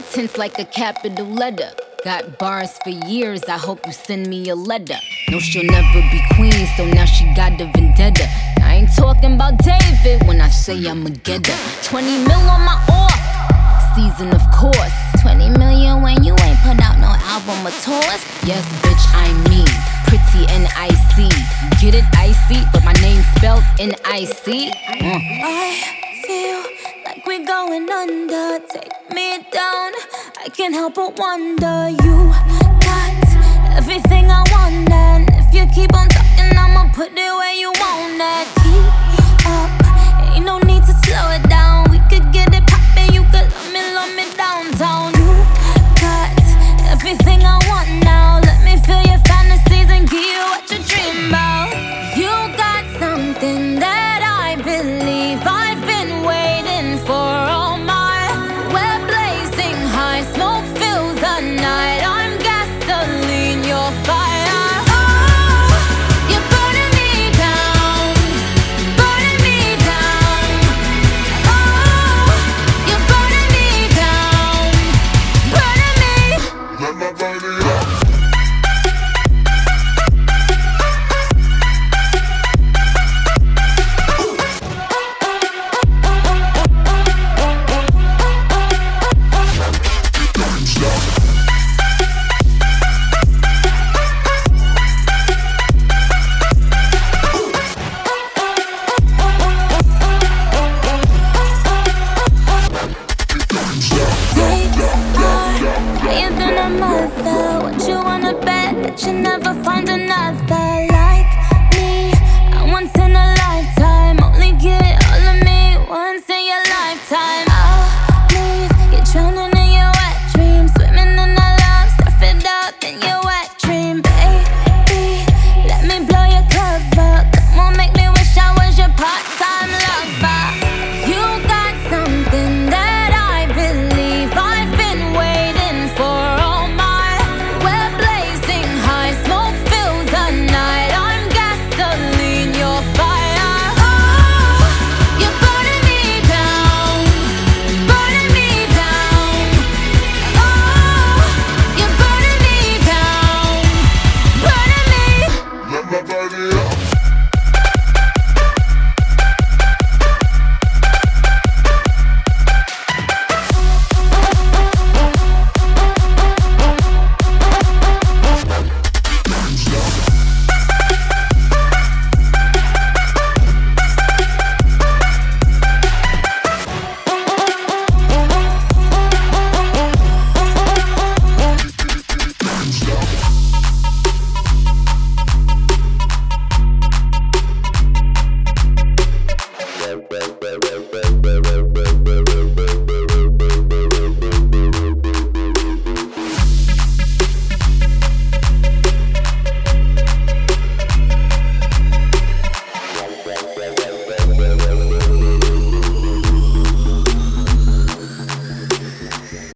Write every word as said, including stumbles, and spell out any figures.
tense like a capital letter. Got bars for years, I hope you send me a letter. No, she'll never be queen, so now she got a vendetta. I ain't talking about David when I say I'ma get her. twenty mil on my off season, of course. twenty million when you ain't put out no album or tours. Yes, bitch, I'm me, pretty and icy. Get it icy, but my name's spelled N I C. Mm. I feel like we're going under. Take me down, I can't help but wonder. You got everything I want, and if you keep on talking, I'ma put it where you want it. Keep up, ain't no need to slow it down. We could get it poppin', you could love me, love me downtown. You got everything I want now. Let me feel your fantasies and give you what you dream about. You got something that I believe I've been waiting for all my. We're blazing high, smoke fills the night. I'm gasoline, you're fire. Oh, you're burning me down, burning me down. Oh, you're burning me down, burning me. Let my body up. Higher than a mother. What you wanna bet that you never find another?